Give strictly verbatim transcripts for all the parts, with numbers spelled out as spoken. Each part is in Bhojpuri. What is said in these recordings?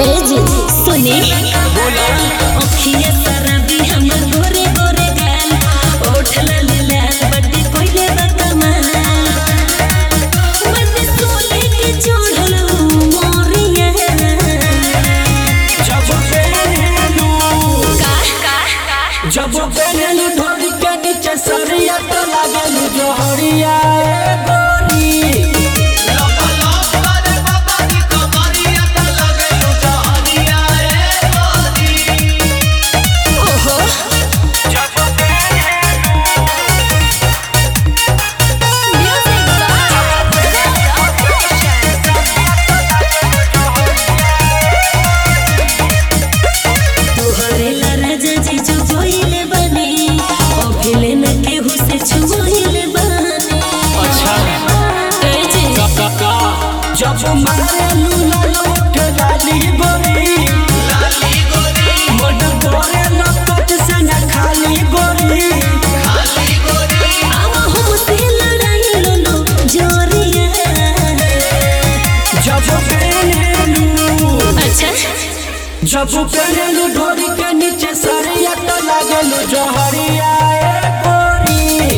सुने अखिया शराबी हमर गोरे गोरे गाल ओठ लाल लाल बड्डे कोइले बकमाल मन सोले के चढ़ल मोरिया जब पहनलू का का जब पहनलू ढोली के नीचे सरिया तो लागलू जोहरिया ए गोरी जब मारेलू लालोट लाली गोरी लाली गोरी मन तोरे लपट से न खाली गोरी खाली गोरी आवा हम से लड़ाई लो जोरिया जब पहनलू अच्छा जब पहनलू ढोरी के नीचे सरिया तो लागलू जोहरिया ए गोरी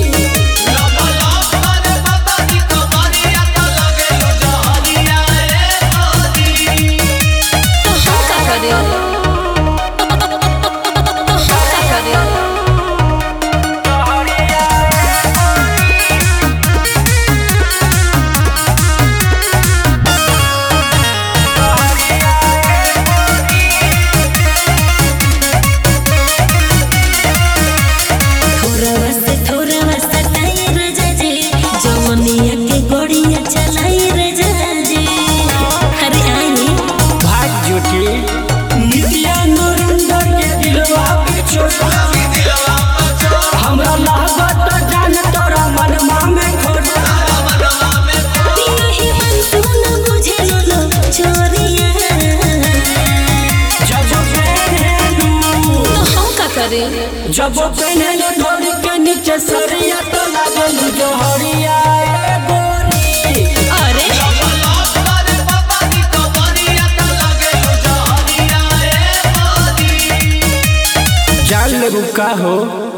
हमरा लागत जान तोरा मनवा में खोट यही मन तू न बुझे लो छोरिया जब पहनलू तो हम का करे जब पहनलू ढोली के नीचे सरिया तो लागलू जोहरिया ए गोरी अरे जान लेबू का हो।